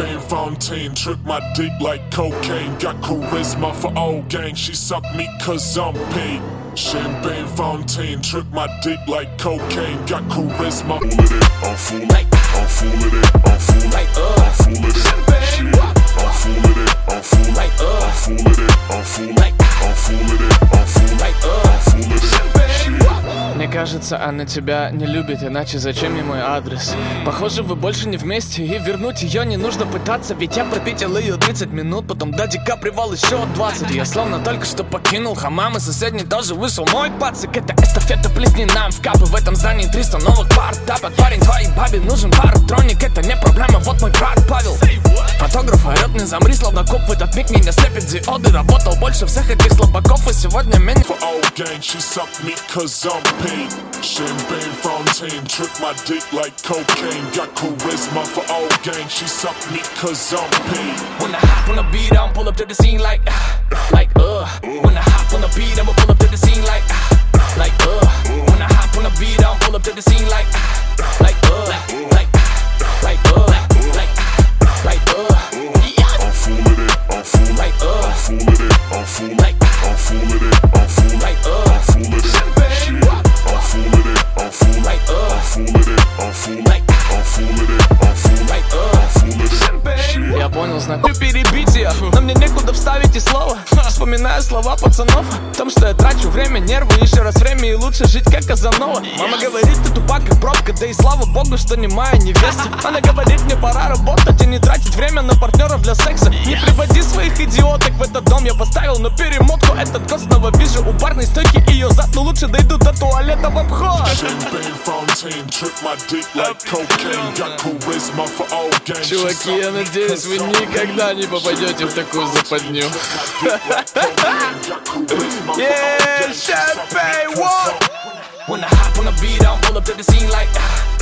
Champagne fontaine, trip my dick like cocaine. Got charisma for old gang, she suck me cause I'm paid. Champagne fontaine, trip my dick like cocaine. Got charisma. I'm full of it, I'm full of it, I'm full of it, I'm full of it. Shit, I'm full of it, I'm full of it, I'm full of it, I'm full of it, I'm full of it, I'm full of it, I'm full of it. Мне кажется, она тебя не любит, иначе зачем ей мой адрес? Похоже, вы больше не вместе, и вернуть ее не нужно пытаться. Ведь я пропетил ее 30 минут, потом до Дика привал еще 20. Я словно только что покинул хамам, и соседний тоже вышел мой пацик. Это эстафета, плесни нам в капы. В этом здании 300 новых пар тапок. Парень, твоей бабе нужен паратроник, это не проблема, вот мой брат Павел. Фотограф орет, не замри, словно коп. В этот миг меня слепит диоды. Работал больше всех этих слабаков, и сегодня меня... For old gang, she suck me cause I'm paid. Champagne fontaine, trip my dick like cocaine. Got charisma for old gang, she suck me cause I'm paid. When I hop on the beat, I'ma pull up to the scene like When I hop on the beat, I'ma pull up to the scene like When I hop on the beat, I'ma pull up to the scene like I'm full of it, I'm full of it, I'm full of it, I'm full of it, I'm full of it, I'm full of it, I'm full of it. Shit, I'm full of it, I'm full of it, I'm full of it, I'm full of it, I'm full of it, I'm full of it, I'm full of it. Я понял, знак перебить ее, но мне некуда вставить и слово. Вспоминаю слова пацанов о том, что я трачу время, нервы, еще раз время, и лучше жить как Казанова. Мама говорит, ты тупак как пробка, да и слава богу, что не моя невеста. Она говорит, мне пора работать и не тратить время на партнеров для секса. Не приводи своих идиоток в этот дом, я поставил на перемотку этот год. Снова вижу у барной стойки ее зад, но лучше дойду до туалета в обход. Чуваки, я надеюсь, вы никогда не попадете в такую западню. Yeah, champagne, what? When I hop on the beat, I'll pull up to the scene like